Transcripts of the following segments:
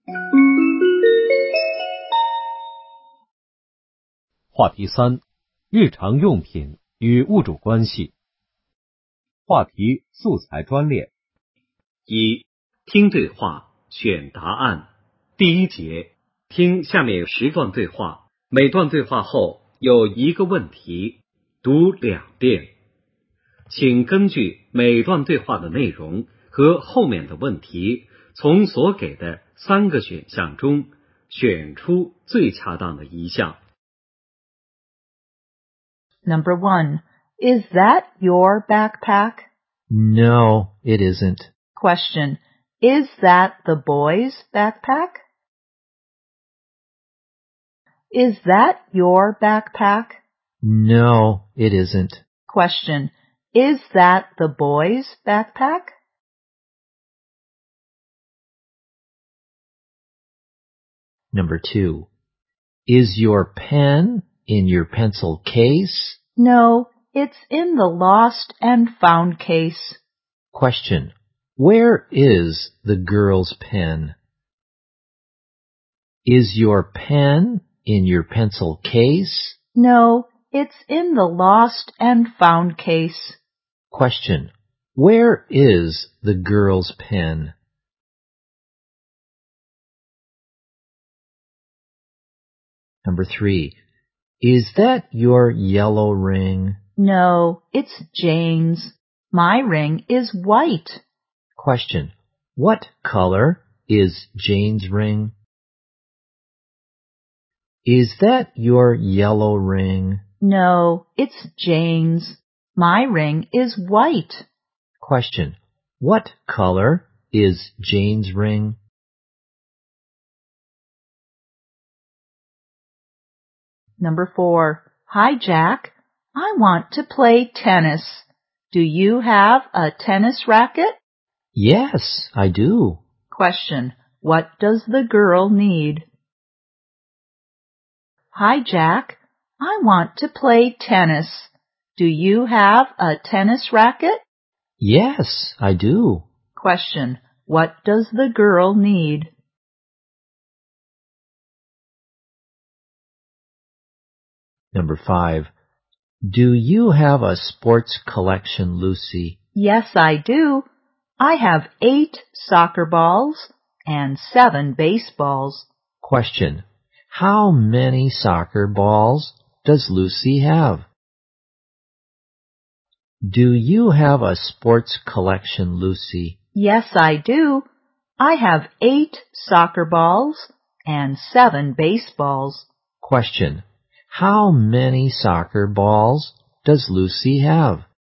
话题3：日常用品与物主关系。话题素材专列。 1. 听对话，选答案。第一节，听下面10段对话，每段对话后有一个问题，读2遍。请根据每段对话的内容和后面的问题，从所给的3个选项中选出最恰当的一项。 Number 1. Is that your backpack? No, it isn't. Question. Is that the boy's backpack? Is that your backpack? No, it isn't. Question. Is that the boy's backpack? Number 2. Is your pen in your pencil case? No, it's in the lost and found case. Question. Where is the girl's pen? Is your pen in your pencil case? No, it's in the lost and found case. Question. Where is the girl's pen? Number 3. Is that your yellow ring? No, it's Jane's. My ring is white. Question. What color is Jane's ring? Is that your yellow ring? No, it's Jane's. My ring is white. Question. What color is Jane's ring? Number 4. Hi, Jack. I want to play tennis. Do you have a tennis racket? Yes, I do. Question. What does the girl need? Hi, Jack. I want to play tennis. Do you have a tennis racket? Yes, I do. Question. What does the girl need? Number 5. Do you have a sports collection, Lucy? Yes, I do. I have 8 soccer balls and 7 baseballs. Question. How many soccer balls does Lucy have? Do you have a sports collection, Lucy? Yes, I do. I have 8 soccer balls and 7 baseballs. Question. How many soccer balls does Lucy have?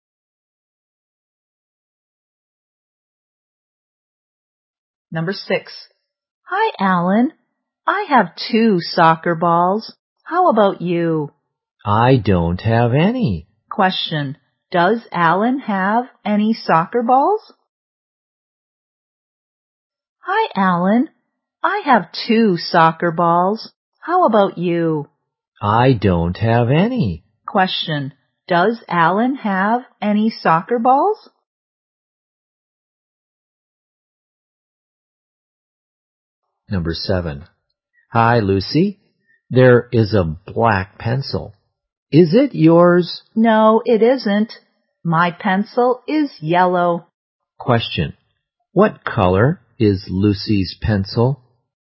Number 6. Hi, Alan. I have 2 soccer balls. How about you? I don't have any. Question. Does Alan have any soccer balls? Hi, Alan. I have 2 soccer balls. How about you? I don't have any. Question. Does Alan have any soccer balls? Number 7. Hi, Lucy. There is a black pencil. Is it yours? No, it isn't. My pencil is yellow. Question. What color is Lucy's pencil?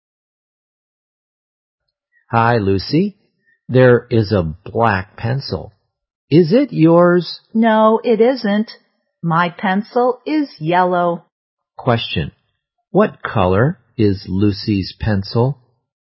Hi, Lucy. There is a black pencil. Is it yours? No, it isn't. My pencil is yellow. Question. What color is Lucy's pencil?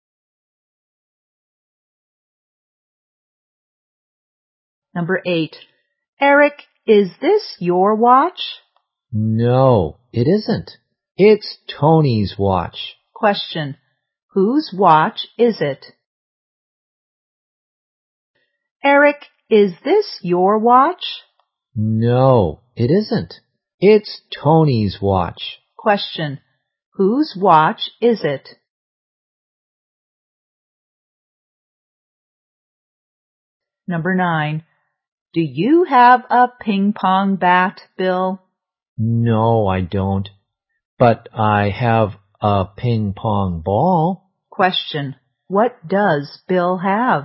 Number 8. Eric, is this your watch? No, it isn't. It's Tony's watch. Question. Whose watch is it? Eric, is this your watch? No, it isn't. It's Tony's watch. Question. Whose watch is it? Number 9. Do you have a ping pong bat, Bill? No, I don't. But I have a ping pong ball. Question. What does Bill have?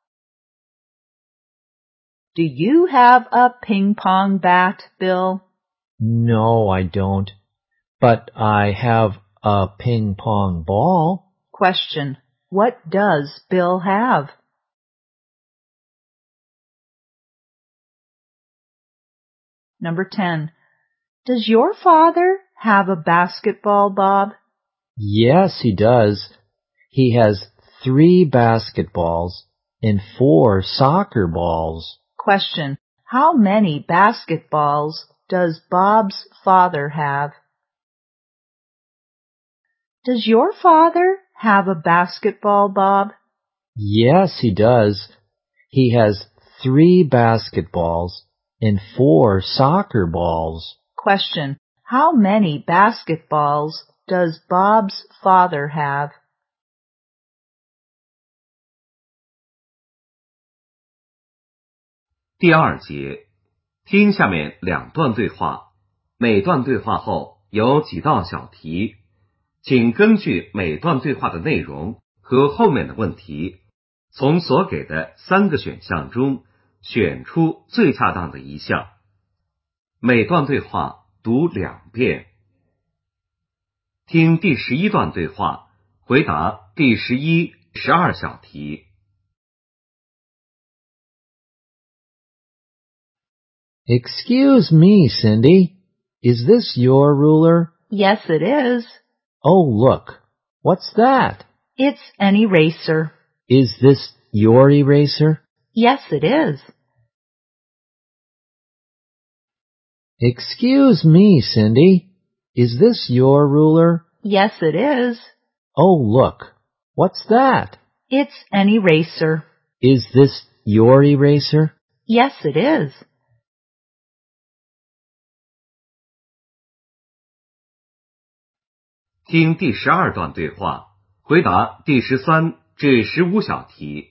Do you have a ping pong bat, Bill? No, I don't. But I have a ping pong ball. Question. What does Bill have? Number 10. Does your father have a basketball, Bob? Yes, he does. He has 3 basketballs and 4 soccer balls. Question. How many basketballs does Bob's father have? Does your father have a basketball, Bob? Yes, he does. He has 3 basketballs and 4 soccer balls. Question. How many basketballs does Bob's father have? 第二节，听下面2段对话，每段对话后有几道小题，请根据每段对话的内容和后面的问题，从所给的3个选项中选出最恰当的一项。每段对话读2遍。听第11段对话，回答第11、12小题。 Excuse me, Cindy. Is this your ruler? Yes, it is. Oh, look. What's that? It's an eraser. Is this your eraser? Yes, it is. Excuse me, Cindy. Is this your ruler? Yes, it is. Oh, look. What's that? It's an eraser. Is this your eraser? Yes, it is. 听第12段对话，回答第13至15小题。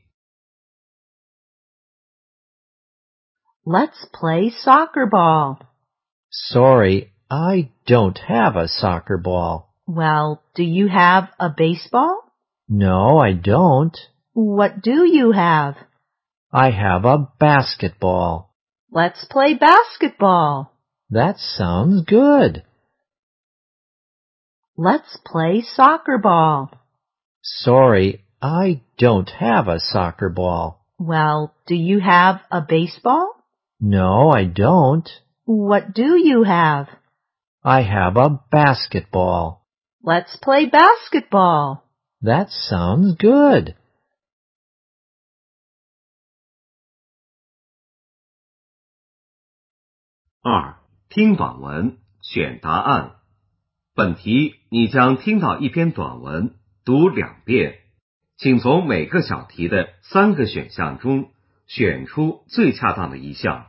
Let's play soccer ball. Sorry, I don't have a soccer ball. Well, do you have a baseball? No, I don't. What do you have? I have a basketball. Let's play basketball. That sounds good. Let's play soccer ball. Sorry, I don't have a soccer ball. Well, do you have a baseball? No, I don't. What do you have? I have a basketball. Let's play basketball. That sounds good. 2. 听短文，选答案。本题你将听到一篇短文，读2遍，请从每个小题的3个选项中选出最恰当的一项。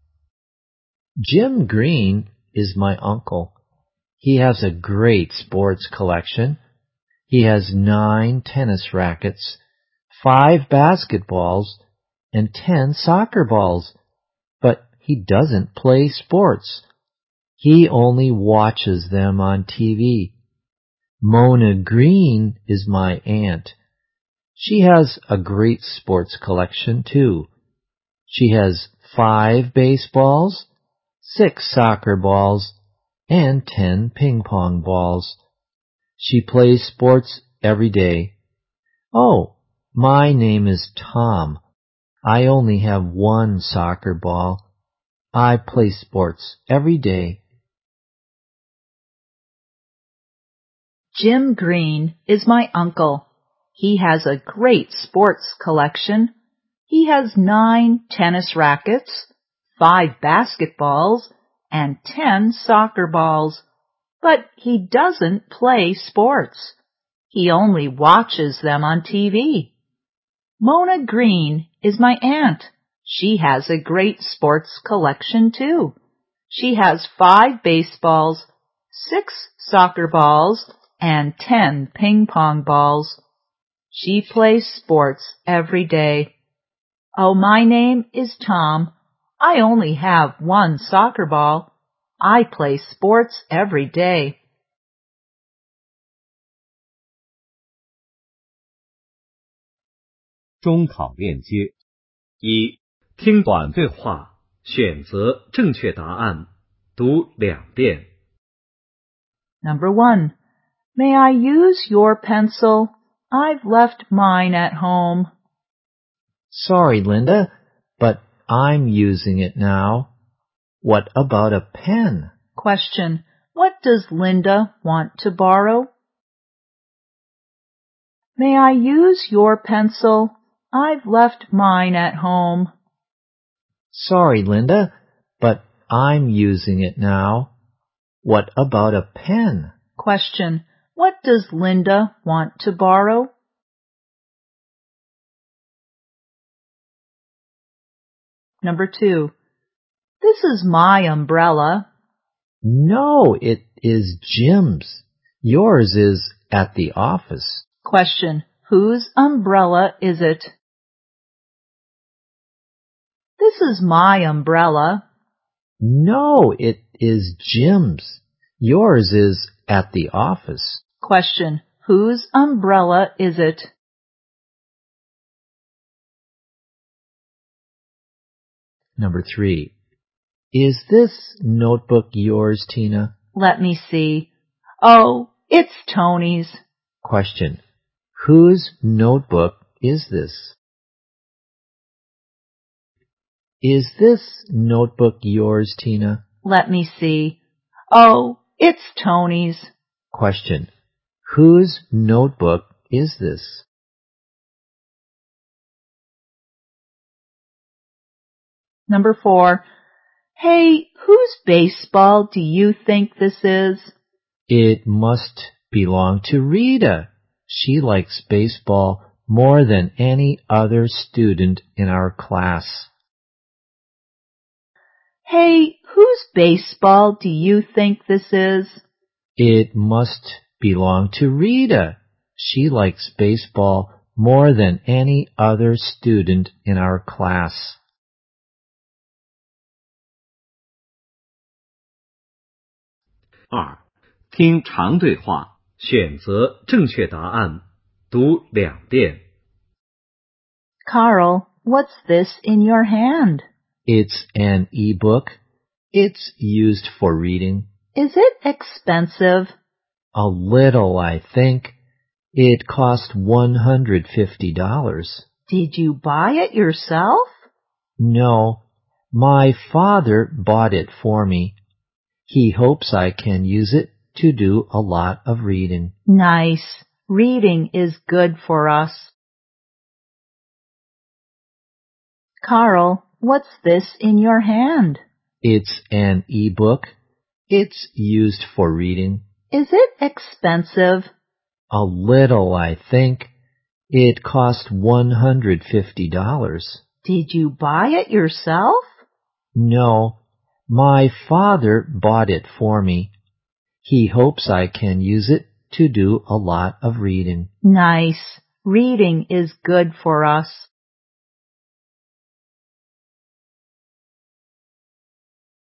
Jim Green is my uncle. He has a great sports collection. He has 9 tennis rackets, 5 basketballs, and 10 soccer balls. But he doesn't play sports. He only watches them on TV. Mona Green is my aunt. She has a great sports collection too. She has 5 baseballs, 6 soccer balls, and 10 ping pong balls. She plays sports every day. Oh, my name is Tom. I only have 1 soccer ball. I play sports every day. Jim Green is my uncle. He has a great sports collection. He has 9 tennis rackets, 5 basketballs, and 10 soccer balls. But he doesn't play sports. He only watches them on TV. Mona Green is my aunt. She has a great sports collection too. She has 5 baseballs, 6 soccer balls, and 10 ping pong balls. She plays sports every day. Oh, my name is Tom. I only have 1 soccer ball. I play sports every day. 中考链接。 一、听短对话，选择正确答案，读2遍。 Number 1. May I use your pencil? I've left mine at home. Sorry, Linda, but I'm using it now. What about a pen? Question. What does Linda want to borrow? May I use your pencil? I've left mine at home. Sorry, Linda, but I'm using it now. What about a pen? Question. What does Linda want to borrow? Number 2. This is my umbrella. No, it is Jim's. Yours is at the office. Question. Whose umbrella is it? This is my umbrella. No, it is Jim's. Yours is at the office. Question. Whose umbrella is it? Number 3. Is this notebook yours, Tina? Let me see. Oh, it's Tony's. Question. Whose notebook is this? Is this notebook yours, Tina? Let me see. Oh, it's Tony's. Question. Whose notebook is this? Number 4. Hey, whose baseball do you think this is? It must belong to Rita. She likes baseball more than any other student in our class. Hey, whose baseball do you think this is? It must belong to Rita. She likes baseball more than any other student in our class. 2. 听长对话，选择正确答案，读2遍。 Carl, what's this in your hand? It's an e-book. It's used for reading. Is it expensive? A little, I think. It cost $150. Did you buy it yourself? No, my father bought it for me. He hopes I can use it to do a lot of reading. Nice. Reading is good for us. Carl, what's this in your hand? It's an e-book. It's used for reading. Is it expensive? A little, I think. It cost $150. Did you buy it yourself? No, my father bought it for me. He hopes I can use it to do a lot of reading. Nice. Reading is good for us.